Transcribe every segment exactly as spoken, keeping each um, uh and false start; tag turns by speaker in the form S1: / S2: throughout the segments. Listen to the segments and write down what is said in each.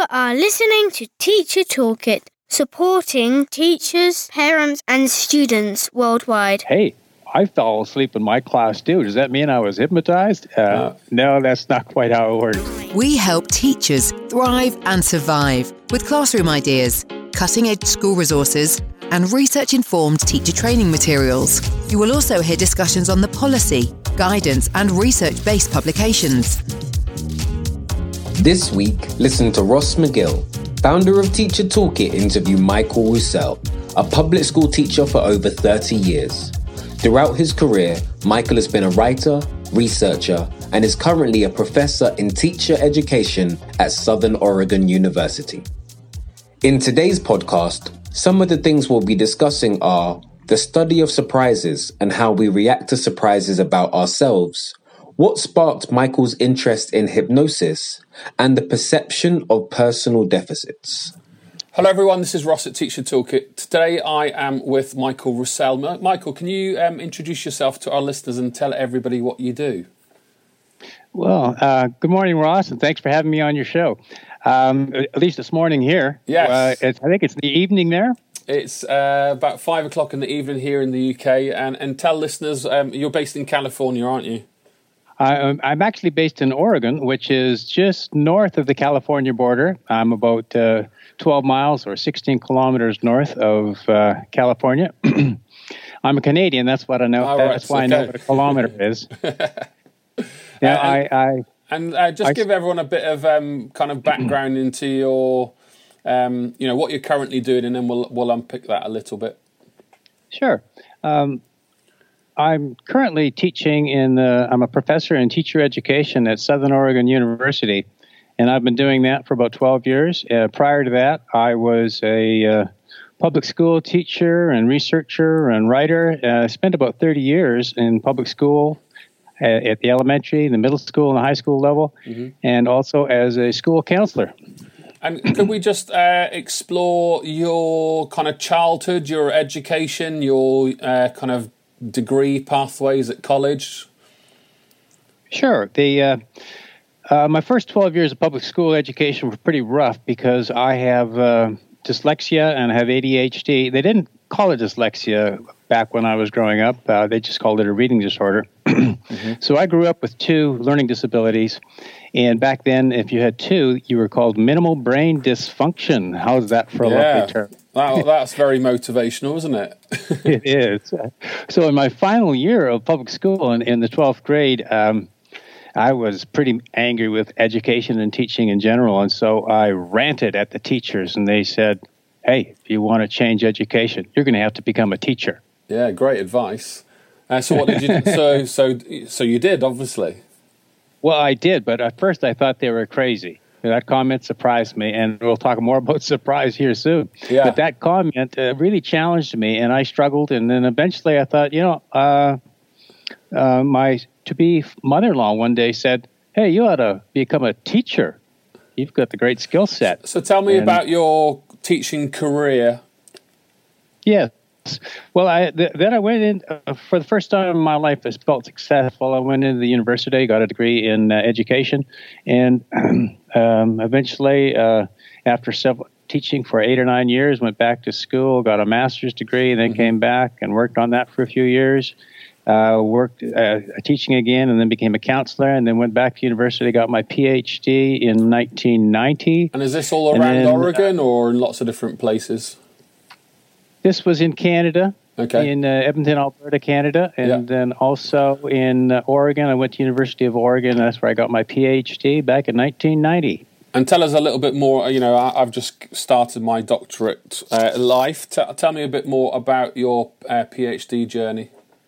S1: You are listening to Teacher Toolkit, supporting teachers, parents, and students worldwide.
S2: Hey, I fell asleep in my class too. Does that mean I was hypnotized? Uh, no, that's not quite how it works.
S3: We help teachers thrive and survive with classroom ideas, cutting-edge school resources, and research-informed teacher training materials. You will also hear discussions on the policy, guidance, and research-based publications.
S4: This week, listen to Ross McGill, founder of Teacher Toolkit, interview Michael Roussel, a public school teacher for over thirty years. Throughout his career, Michael has been a writer, researcher, and is currently a professor in teacher education at Southern Oregon University. In today's podcast, some of the things we'll be discussing are the study of surprises and how we react to surprises about ourselves, what sparked Michael's interest in hypnosis, and the perception of personal deficits.
S5: Hello everyone, this is Ross at Teacher Toolkit. Today I am with Michael Roussel. Michael, can you um, introduce yourself to our listeners and tell everybody what you do?
S2: Well, uh, good morning, Ross, and thanks for having me on your show. Um, at least this morning here.
S5: Yes.
S2: Uh, it's, I think it's the evening there.
S5: It's uh, about five o'clock in the evening here in the U K. And, and tell listeners, um, you're based in California, aren't you?
S2: I, I'm actually based in Oregon, which is just north of the California border. I'm about uh, twelve miles or sixteen kilometers north of uh, California. I'm a Canadian. That's what I know.
S5: Oh, right.
S2: That's why
S5: Okay.
S2: I know what a kilometer is. Yeah,
S5: and,
S2: I, I
S5: and uh, just
S2: I,
S5: give everyone a bit of um, kind of background into your, um, you know, what you're currently doing, and then we'll we'll unpick that a little bit.
S2: Sure. Um, I'm currently teaching in. Uh, I'm a professor in teacher education at Southern Oregon University, and I've been doing that for about twelve years. Uh, prior to that, I was a uh, public school teacher and researcher and writer. Uh, I spent about thirty years in public school at, at the elementary, the middle school, and the high school level, mm-hmm. and also as a school counselor.
S5: And could we just uh, explore your kind of childhood, your education, your uh, kind of degree pathways at college?
S2: Sure. The uh, uh, my first twelve years of public school education were pretty rough because I have uh, dyslexia and I have A D H D. They didn't call it dyslexia back when I was growing up. Uh, they just called it a reading disorder. Mm-hmm. So I grew up with two learning disabilities. And back then, if you had two, you were called minimal brain dysfunction. How's that for a
S5: yeah,
S2: lovely term?
S5: that, that's very motivational, isn't it?
S2: It is. So in my final year of public school, in, in the twelfth grade, um, I was pretty angry with education and teaching in general. And so I ranted at the teachers, and they said, hey, if you want to change education, you're going to have to become a teacher.
S5: Yeah, great advice. Uh, so what did you do? So, so, so you did, obviously.
S2: Well, I did, but at first I thought they were crazy. That comment surprised me, and we'll talk more about surprise here soon.
S5: Yeah.
S2: But that comment uh, really challenged me, and I struggled, and then eventually I thought, you know, uh, uh, my to-be mother-in-law one day said, hey, you ought to become a teacher. You've got the great skill set.
S5: So tell me
S2: and,
S5: about your teaching career.
S2: Yes. Well, I, th- then I went in, uh, for the first time in my life, I felt successful. I went into the university, got a degree in uh, education, and um, eventually, uh, after several, teaching for eight or nine years, went back to school, got a master's degree, and then mm-hmm. came back and worked on that for a few years. Uh, worked uh, teaching again, and then became a counselor, and then went back to university, got my P H D in nineteen ninety.
S5: And is this all around then, Oregon uh, or in lots of different places?
S2: This was in Canada,
S5: okay.
S2: in uh, Edmonton, Alberta, Canada, and yeah. then also in uh, Oregon. I went to University of Oregon, and that's where I got my P H D back in nineteen ninety.
S5: And tell us a little bit more, you know, I, I've just started my doctorate uh, life. T- tell me a bit more about your uh, P H D journey.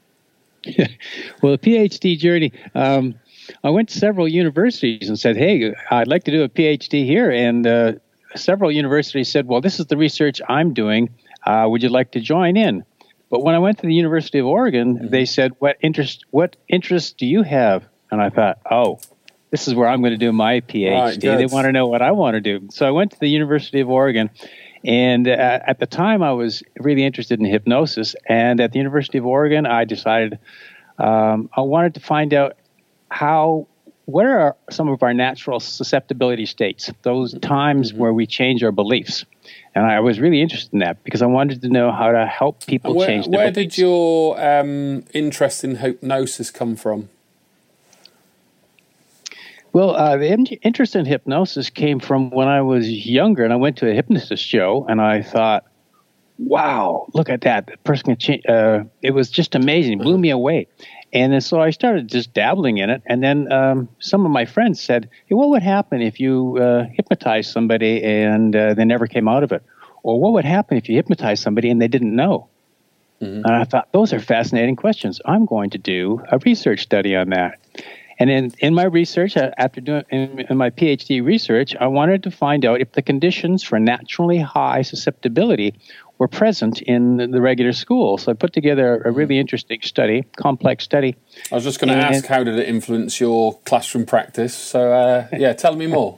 S2: Well, the P H D journey, um, I went to several universities and said, hey, I'd like to do a P H D here. And uh, several universities said, well, this is the research I'm doing. Uh, would you like to join in? But when I went to the University of Oregon, mm-hmm. they said, what interest what interest do you have? And I thought, oh, this is where I'm going to do my P H D. Right, they want to know what I want to do. So I went to the University of Oregon. And uh, at the time, I was really interested in hypnosis. And at the University of Oregon, I decided um, I wanted to find out how what are some of our natural susceptibility states, those times mm-hmm. where we change our beliefs? And I was really interested in that because I wanted to know how to help people
S5: where,
S2: change their
S5: Where
S2: beliefs.
S5: did your um, interest in hypnosis come from?
S2: Well, uh, the in- interest in hypnosis came from when I was younger, and I went to a hypnotist show, and I thought, wow, look at that. The person can change. Uh, it was just amazing. It blew me away. And then so I started just dabbling in it. And then um, some of my friends said, hey, what would happen if you uh, hypnotized somebody and uh, they never came out of it? Or what would happen if you hypnotized somebody and they didn't know? Mm-hmm. And I thought, those are fascinating questions. I'm going to do a research study on that. And in, in my research, after doing in, in my PhD research, I wanted to find out if the conditions for naturally high susceptibility were present in the regular school. So I put together a really interesting study, complex study.
S5: I was just going to ask, how did it influence your classroom practice? So, uh, yeah, tell me more.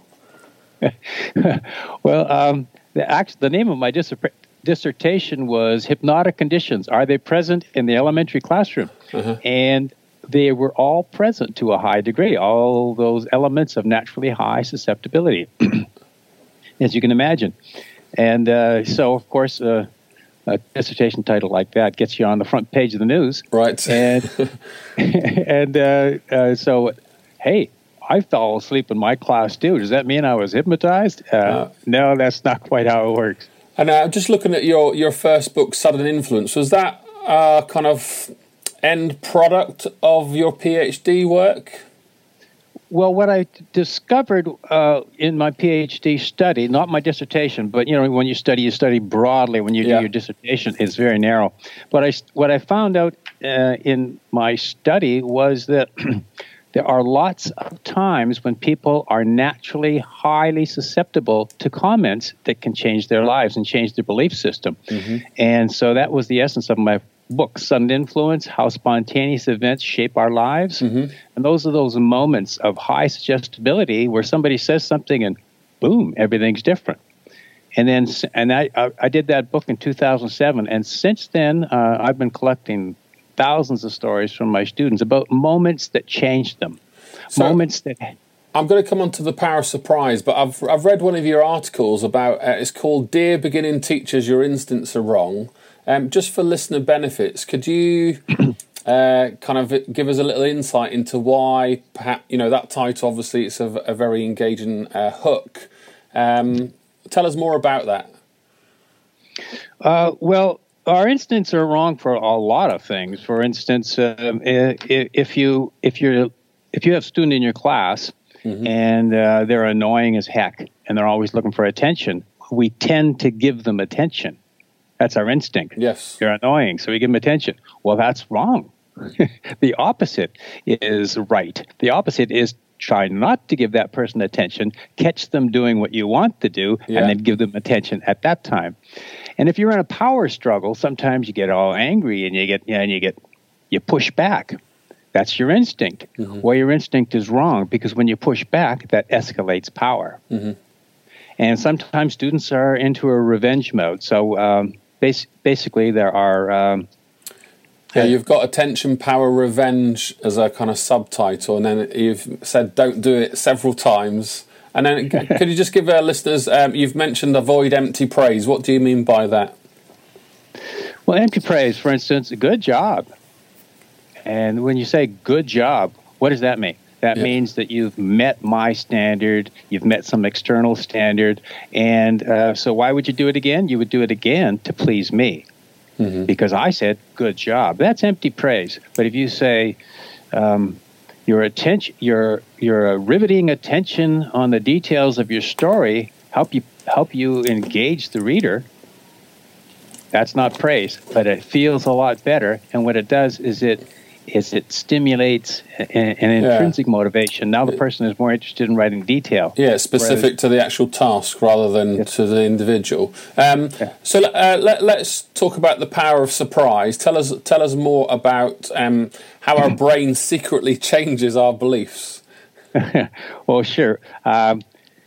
S2: Well, um, the, act, the name of my dis- dissertation was Hypnotic Conditions. Are they present in the elementary classroom? Uh-huh. And they were all present to a high degree, all those elements of naturally high susceptibility, as you can imagine. And uh, so, of course, uh, a dissertation title like that gets you on the front page of the news.
S5: Right.
S2: And, and uh, uh, so, hey, I fell asleep in my class, too. Does that mean I was hypnotized? Uh, uh, no, that's not quite how it works.
S5: And uh, just looking at your, your first book, Sudden Influence, was that uh, kind of end product of your PhD work?
S2: Well, what I discovered uh, in my PhD study, not my dissertation, but, you know, when you study, you study broadly. When you yeah. do your dissertation, it's very narrow. But I, what I found out uh, in my study was that there are lots of times when people are naturally highly susceptible to comments that can change their lives and change their belief system. Mm-hmm. And so that was the essence of my book, Sudden Influence, How Spontaneous Events Shape Our Lives. Mm-hmm. And those are those moments of high suggestibility where somebody says something and boom, everything's different. And then, and I, I did that book in two thousand seven. And since then, uh, I've been collecting thousands of stories from my students about moments that changed them. So moments that...
S5: I'm going to come on to the power of surprise, but I've, I've read one of your articles about, uh, it's called Dear Beginning Teachers, Your Instincts Are Wrong. Um, just for listener benefits, could you uh, kind of give us a little insight into why, perhaps, you know, that title, obviously, it's a, a very engaging uh, hook. Um, tell us more about that.
S2: Uh, well, our instincts are wrong for a lot of things. For instance, um, if you if you're if you have a student in your class mm-hmm. and uh, they're annoying as heck and they're always looking for attention, we tend to give them attention. That's our instinct.
S5: Yes.
S2: You're annoying, so we give them attention. Well, that's wrong. The opposite is right. The opposite is try not to give that person attention, catch them doing what you want to do, yeah. and then give them attention at that time. And if you're in a power struggle, sometimes you get all angry and you get yeah, and you get you push back. That's your instinct. Mm-hmm. Well, your instinct is wrong because when you push back, that escalates power. Mm-hmm. And sometimes students are into a revenge mode. So um, bas- basically, there are... Um,
S5: yeah, you've got attention, power, revenge as a kind of subtitle. And then you've said don't do it several times. And then could you just give our listeners... Um, you've mentioned avoid empty praise. What do you mean by that?
S2: Well, empty praise, for instance, good job. And when you say good job, what does that mean? That yeah. means that you've met my standard, you've met some external standard, and uh, so why would you do it again? You would do it again to please me, mm-hmm. because I said, good job. That's empty praise. But if you say, um, your attention, your your riveting attention on the details of your story help you help you engage the reader, that's not praise, but it feels a lot better, and what it does is it is it stimulates an, an intrinsic yeah. motivation. Now the person is more interested in writing detail.
S5: Yeah, specific Whereas, to the actual task rather than yes. to the individual. Um, yeah. So uh, let, let's talk about the power of surprise. Tell us, tell us more about um, how our brain secretly changes our beliefs.
S2: Well, sure. Um,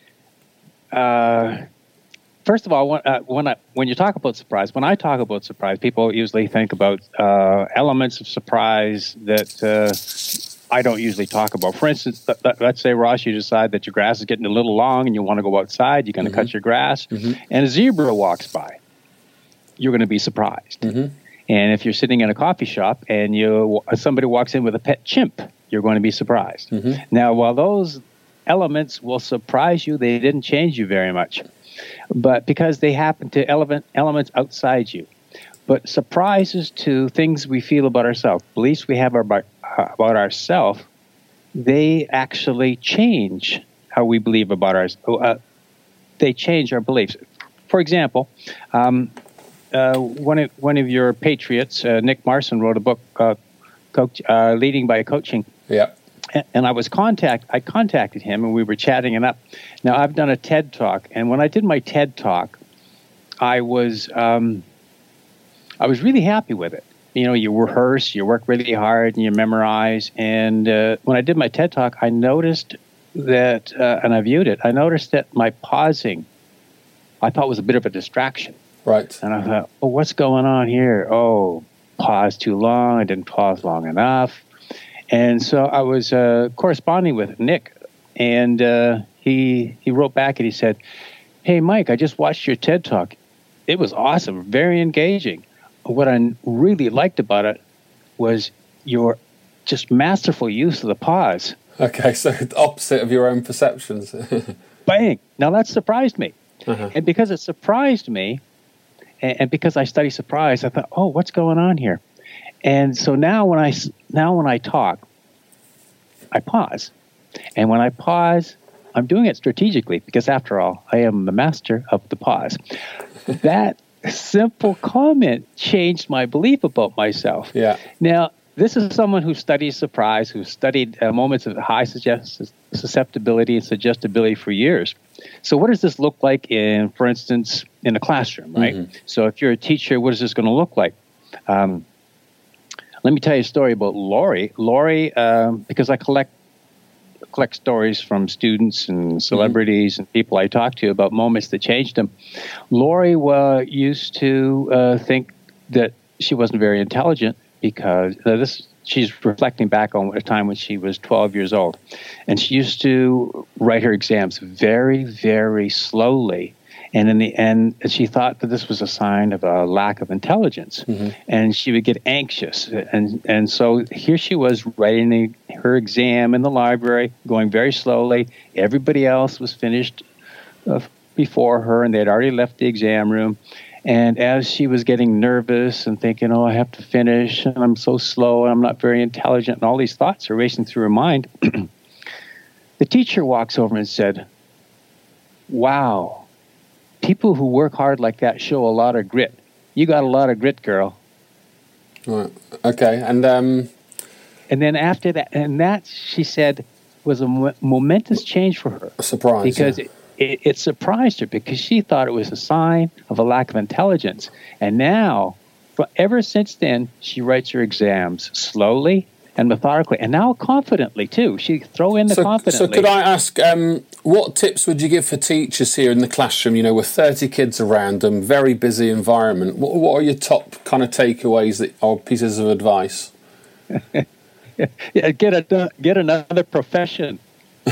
S2: uh, First of all, when, uh, when, I, when you talk about surprise, when I talk about surprise, people usually think about uh, elements of surprise that uh, I don't usually talk about. For instance, th- th- let's say, Ross, you decide that your grass is getting a little long and you want to go outside. You're going to mm-hmm. cut your grass, mm-hmm. and a zebra walks by. You're going to be surprised. Mm-hmm. And if you're sitting in a coffee shop and you somebody walks in with a pet chimp, you're going to be surprised. Mm-hmm. Now, while those elements will surprise you, they didn't change you very much, but because they happen to element, elements outside you. But surprises to things we feel about ourselves, beliefs we have about, uh, about ourselves, they actually change how we believe about ours. Uh, they change our beliefs. For example, um, uh, one of one of your patriots, uh, Nick Marson, wrote a book, uh, coach, uh, Leading by Coaching.
S5: Yeah.
S2: And I was contact. I contacted him, and we were chatting it up. Now, I've done a TED Talk, and when I did my TED Talk, I was um, I was really happy with it. You know, you rehearse, you work really hard, and you memorize. And uh, when I did my TED Talk, I noticed that, uh, and I viewed it, I noticed that my pausing, I thought was a bit of a distraction.
S5: Right.
S2: And I thought, oh, what's going on here? Oh, pause too long. I didn't pause long enough. And so I was uh, corresponding with Nick, and uh, he he wrote back and he said, hey, Mike, I just watched your TED Talk. It was awesome, very engaging. What I really liked about it was your just masterful use of the pause.
S5: Okay, so the opposite of your own perceptions.
S2: Bang! Now that surprised me.
S5: Uh-huh.
S2: And because it surprised me, and, and because I study surprise, I thought, oh, what's going on here? And so now when I, now when I talk, I pause. And when I pause, I'm doing it strategically because, after all, I am the master of the pause. That simple comment changed my belief about myself.
S5: Yeah.
S2: Now, this is someone who studies surprise, who studied uh, moments of high suggest- susceptibility and suggestibility for years. So what does this look like in, for instance, in a classroom, right? Mm-hmm. So if you're a teacher, what is this going to look like? Um, let me tell you a story about Lori. Lori, um, because I collect collect stories from students and celebrities mm-hmm. and people I talk to about moments that changed them. Lori uh, used to uh, think that she wasn't very intelligent because uh, this. She's reflecting back on a time when she was twelve years old, and she used to write her exams very, very slowly. And in the end, she thought that this was a sign of a lack of intelligence, mm-hmm. and she would get anxious. And and so here she was writing the, her exam in the library, going very slowly. Everybody else was finished uh, before her, and they had already left the exam room. And as she was getting nervous and thinking, oh, I have to finish, and I'm so slow, and I'm not very intelligent, and all these thoughts are racing through her mind, the teacher walks over and said, wow, people who work hard like that show a lot of grit. You got a lot of grit, girl.
S5: Right. Okay. And um...
S2: and then after that, and that, she said, was a mo- momentous change for her.
S5: A surprise.
S2: Because
S5: yeah.
S2: it, It, it surprised her because she thought it was a sign of a lack of intelligence. And now, for, ever since then, she writes her exams slowly and methodically, and now confidently, too. She throw in the
S5: so,
S2: confidently.
S5: So could I ask, um, what tips would you give for teachers here in the classroom, you know, with thirty kids around them, very busy environment? What, what are your top kind of takeaways that, or pieces of advice?
S2: yeah, get, a, get another profession.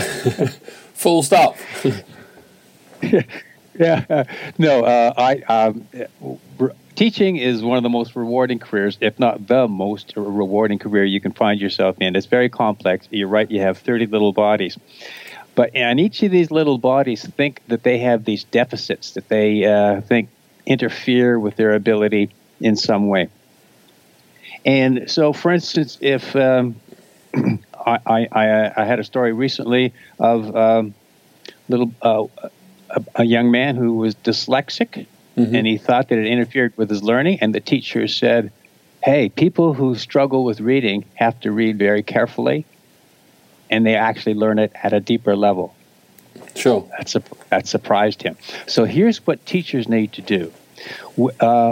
S5: Full stop.
S2: yeah, uh, no. Uh, I um, re- teaching is one of the most rewarding careers, if not the most rewarding career you can find yourself in. It's very complex. You're right. You have thirty little bodies, but and each of these little bodies think that they have these deficits that they uh, think interfere with their ability in some way. And so, for instance, if um, I, I I had a story recently of um, little. Uh, A, a young man who was dyslexic, mm-hmm. and he thought that it interfered with his learning, and the teacher said, hey, people who struggle with reading have to read very carefully, and they actually learn it at a deeper level.
S5: Sure.
S2: That's a, that surprised him. So here's what teachers need to do. Uh,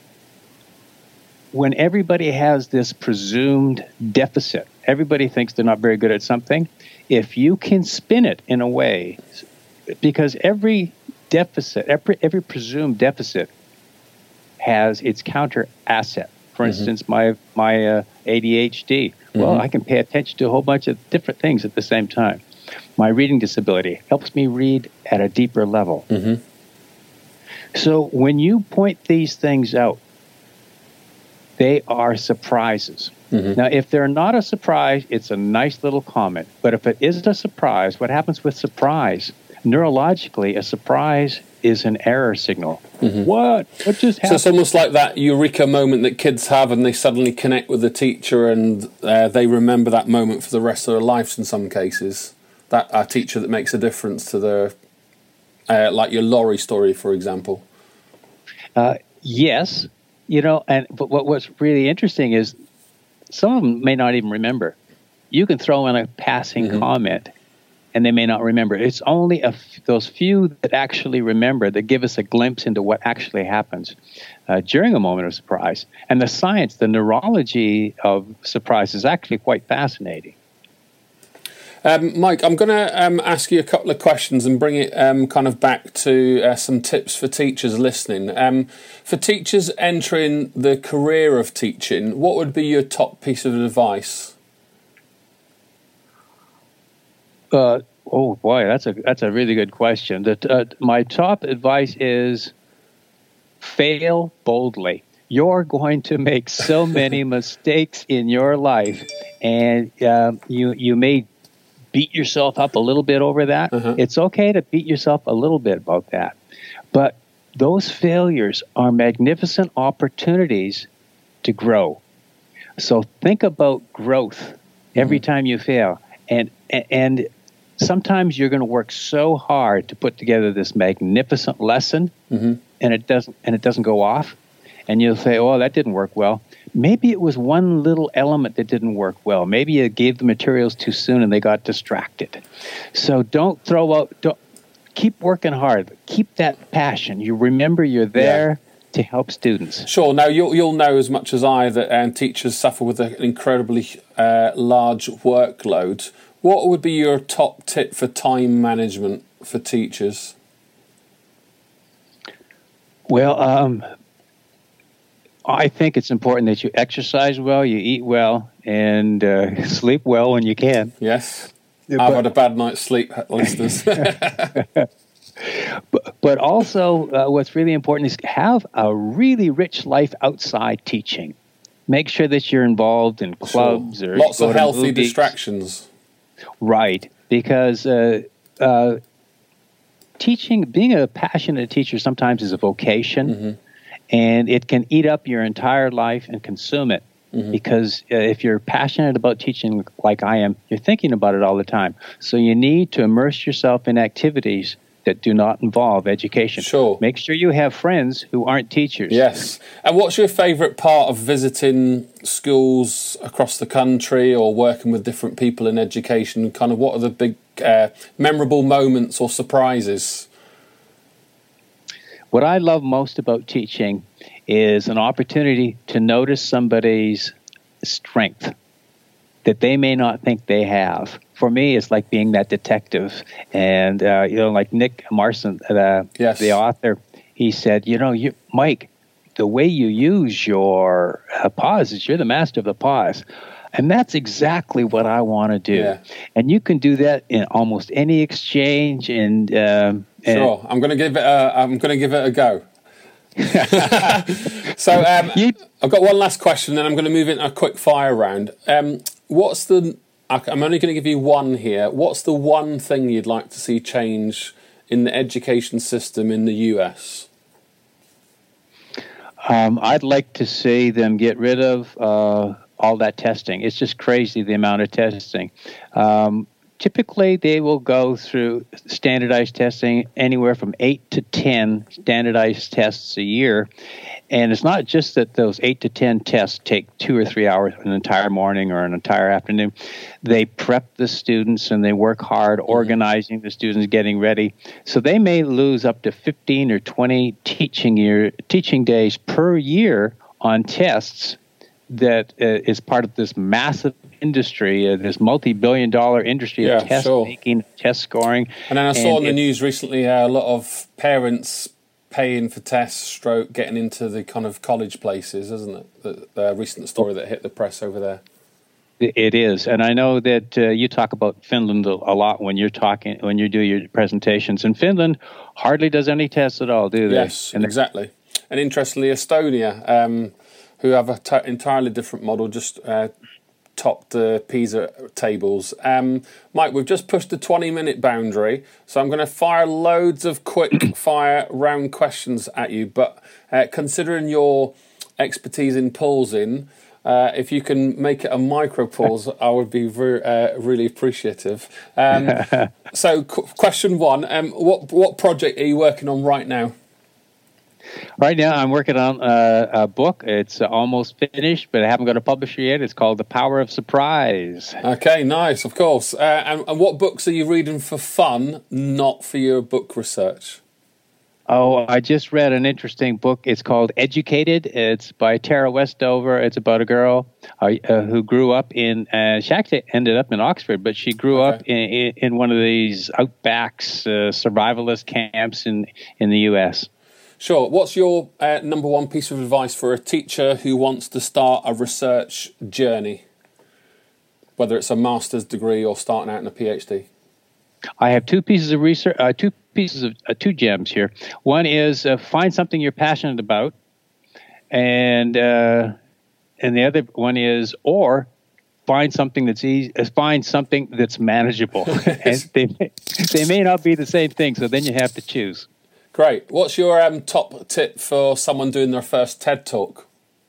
S2: when everybody has this presumed deficit, everybody thinks they're not very good at something. If you can spin it in a way, because every deficit, every, every presumed deficit has its counter asset. For instance, my my uh, A D H D. Well,
S5: Mm-hmm.
S2: I can pay attention to a whole bunch of different things at the same time. My reading disability helps me read at a deeper level.
S5: Mm-hmm.
S2: So when you point these things out, they are surprises.
S5: Mm-hmm.
S2: Now, if they're not a surprise, it's a nice little comment. But if it is a surprise, what happens with surprise? Neurologically, a surprise is an error signal.
S5: Mm-hmm.
S2: What? What just
S5: So
S2: happened?
S5: it's almost like that eureka moment that kids have, and they suddenly connect with the teacher, and uh, they remember that moment for the rest of their lives. In some cases, that a teacher that makes a difference to their, uh, like your lorry story, for example.
S2: Uh, yes, you know, and but what, what's really interesting is some of them may not even remember. You can throw in a passing
S5: Mm-hmm.
S2: comment, and they may not remember. It's only a f- those few that actually remember that give us a glimpse into what actually happens uh, during a moment of surprise. And the science, the neurology of surprise is actually quite fascinating.
S5: Um, Mike, I'm going to um, ask you a couple of questions and bring it um, kind of back to uh, some tips for teachers listening. Um, for teachers entering the career of teaching, what would be your top piece of advice?
S2: Uh, oh boy, that's a that's a really good question. That uh, my top advice is fail boldly. You're going to make so many mistakes in your life, and um, you you may beat yourself up a little bit over that.
S5: Uh-huh.
S2: It's okay to beat yourself a little bit about that, but those failures are magnificent opportunities to grow. So think about growth every time you fail, and and sometimes you're going to work so hard to put together this magnificent lesson,
S5: Mm-hmm.
S2: and it doesn't and it doesn't go off, and you'll say, "Oh, that didn't work well." Maybe it was one little element that didn't work well. Maybe you gave the materials too soon and they got distracted. So don't throw out. Don't, keep working hard. Keep that passion. You remember you're there to help students.
S5: Sure. Now, you'll, you'll know as much as I that um, teachers suffer with an incredibly uh, large workload. What would be your top tip for time management for teachers?
S2: Well, um, I think it's important that you exercise well, you eat well, and uh, sleep well when you can.
S5: Yes.
S2: Yeah,
S5: I've
S2: but-
S5: had a bad night's sleep, listeners.
S2: But, but also, uh, what's really important is have a really rich life outside teaching. Make sure that you're involved in clubs
S5: Sure.
S2: or
S5: Lots
S2: go
S5: of
S2: to
S5: healthy
S2: movies.
S5: distractions.
S2: Right, because uh, uh, teaching, being a passionate teacher sometimes is a vocation,
S5: Mm-hmm.
S2: and it can eat up your entire life and consume it.
S5: Mm-hmm.
S2: Because uh, if you're passionate about teaching like I am, you're thinking about it all the time. So you need to immerse yourself in activities that do not involve education.
S5: Sure.
S2: Make sure you have friends who aren't teachers.
S5: Yes. And what's your favourite part of visiting schools across the country or working with different people in education? Kind of what are the big uh, memorable moments or surprises?
S2: What I love most about teaching is an opportunity to notice somebody's strength that they may not think they have. For me, it's like being that detective. And, uh, you know, like Nick Marson, uh,
S5: Yes.
S2: the author, he said, you know, you, Mike, the way you use your uh, pauses, you're the master of the pause. And that's exactly what I want to do.
S5: Yeah.
S2: And you can do that in almost any exchange. And, um, and
S5: Sure. I'm going to give it a, I'm going to give it a go. So um,
S2: You-
S5: I've got one last question, then I'm going to move into a quick fire round. Um, what's the? I'm only going to give you one here. What's the one thing you'd like to see change in the education system in the U S?
S2: Um, I'd like to see them get rid of uh, all that testing. It's just crazy, the amount of testing. Um, typically, they will go through standardized testing anywhere from eight to ten standardized tests a year. And it's not just that those eight to ten tests take two or three hours, an entire morning or an entire afternoon. They prep the students and they work hard organizing the students, getting ready. So they may lose up to fifteen or twenty teaching year teaching days per year on tests that uh, is part of this massive industry, uh, this multi-billion dollar industry
S5: Yeah,
S2: of test
S5: sure.
S2: making, test scoring.
S5: And then I saw
S2: And
S5: in the
S2: it-
S5: news recently uh, a lot of parents paying for tests, stroke, getting into the kind of college places, isn't it? The, the recent story that hit the press over there.
S2: It is, and I know that uh, you talk about Finland a lot when you're talking when you do your presentations. And Finland hardly does any tests at all, do they?
S5: Yes, and exactly. And interestingly, Estonia, um, who have a t- entirely different model, just uh, topped the PISA tables. Um, Mike, we've just pushed the twenty-minute boundary, so I'm going to fire loads of quick-fire round questions at you. But uh, considering your expertise in pausing, Uh, if you can make it a micro pause, I would be re- uh, really appreciative. Um, so, qu- question one: um, what what project are you working on right now?
S2: Right now, I'm working on a, a book. It's almost finished, but I haven't got a publisher yet. It's called The Power of Surprise.
S5: Okay, nice, of course. Uh, and, and what books are you reading for fun, not for your book research?
S2: Oh, I just read an interesting book. It's called Educated. It's by Tara Westover. It's about a girl uh, uh, who grew up in, uh, she actually ended up in Oxford, but she grew
S5: okay.
S2: up in, in, in one of these outbacks, uh, survivalist camps in, in the U S.
S5: Sure. What's your uh, number one piece of advice for a teacher who wants to start a research journey, whether it's a master's degree or starting out in a PhD?
S2: I have two pieces of research, uh, two pieces of uh, two gems here. One is uh, find something you're passionate about, and uh, and the other one is or find something that's easy. Uh, find something that's manageable. And they may, they may not be the same thing, so then you have to choose.
S5: Great. What's your um, top tip for someone doing their first TED Talk?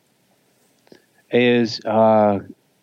S2: Is uh,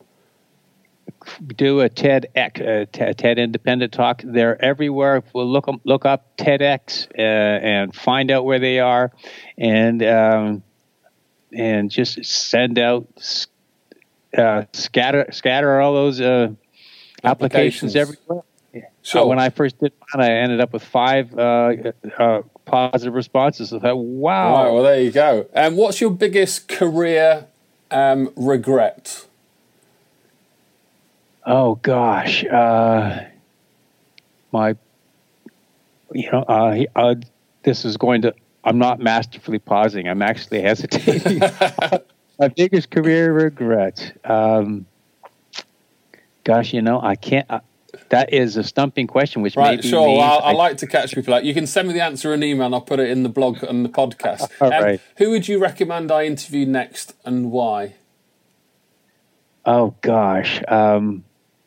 S2: do a TEDx, uh, TED Independent Talk. They're everywhere. We'll look look up TEDx uh, and find out where they are, and um, and just send out uh, scatter scatter all those uh, applications. applications everywhere. Sure. Uh, when I first did mine, I ended up with five uh, uh, positive responses. I thought, wow.
S5: All right, well, there you go. And um, what's your biggest career um, regret?
S2: Oh gosh, uh, my, you know, uh, uh, this is going to. I'm not masterfully pausing. I'm actually hesitating. My biggest career regret. Um, gosh, you know, I can't. Uh, that is a stumping question, which
S5: right.
S2: maybe
S5: Sure.
S2: means
S5: Well, I, I
S2: I,
S5: like to catch people out. You can send me the answer in email, and I'll put it in the blog and the podcast.
S2: All
S5: um,
S2: right.
S5: Who would you recommend I interview next, and why?
S2: Oh gosh. Um,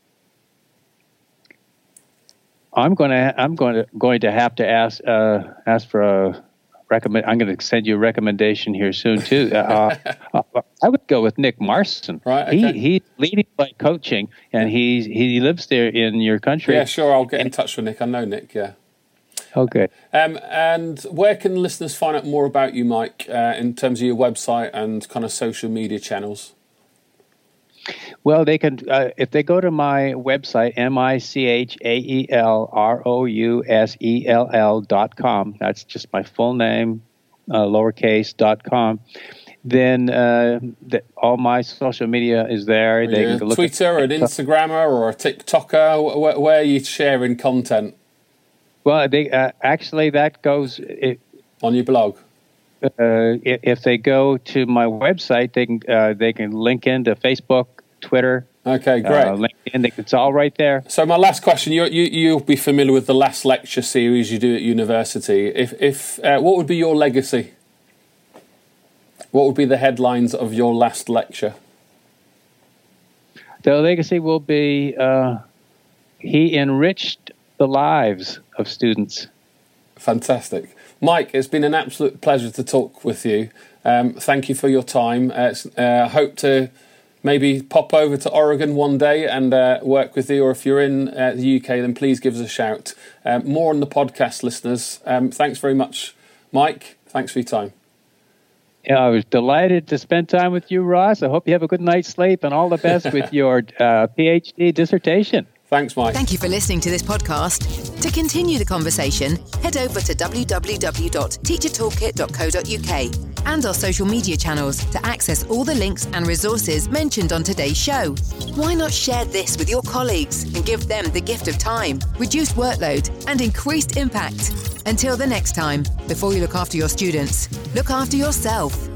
S2: I'm going to I'm going to going to have to ask uh, ask for a recommend. I'm going to send you a recommendation here soon too. Uh, I would go with Nick Marston.
S5: Right. Okay.
S2: He he's leading by coaching, and he he lives there in your country.
S5: Yeah, sure. I'll get in touch with Nick. I know Nick. Yeah.
S2: Okay.
S5: Um, and where can listeners find out more about you, Mike, uh, in terms of your website and kind of social media channels?
S2: Well, they can, uh, if they go to my website, M I C H A E L R O U S E L L dot com, that's just my full name, uh, lowercase, dot com, then uh, the, all my social media is there.
S5: Are
S2: they
S5: you
S2: can
S5: a
S2: look
S5: Twitter,
S2: at,
S5: an Instagrammer, or a TikToker? Where, where are you sharing content?
S2: Well, they uh, actually, that goes... It,
S5: on your blog?
S2: Uh, if they go to my website, they can uh, they can link into Facebook, Twitter.
S5: Okay, great.
S2: Uh, LinkedIn, it's all right there.
S5: So my last question: you you you'll be familiar with the Last Lecture series you do at university. If if uh, what would be your legacy? What would be the headlines of your last lecture?
S2: The legacy will be uh, he enriched the lives of students.
S5: Fantastic. Mike, it's been an absolute pleasure to talk with you. Um, thank you for your time. I uh, uh, hope to maybe pop over to Oregon one day and uh, work with you, or if you're in uh, the U K, then please give us a shout. Um, more on the podcast, listeners. Um, thanks very much, Mike. Thanks for your time.
S2: Yeah, I was delighted to spend time with you, Ross. I hope you have a good night's sleep and all the best with your uh, PhD dissertation.
S5: Thanks, Mike.
S3: Thank you for listening to this podcast. To continue the conversation, head over to w w w dot teacher toolkit dot co dot u k and our social media channels to access all the links and resources mentioned on today's show. Why not share this with your colleagues and give them the gift of time, reduced workload, and increased impact? Until the next time, before you look after your students, look after yourself.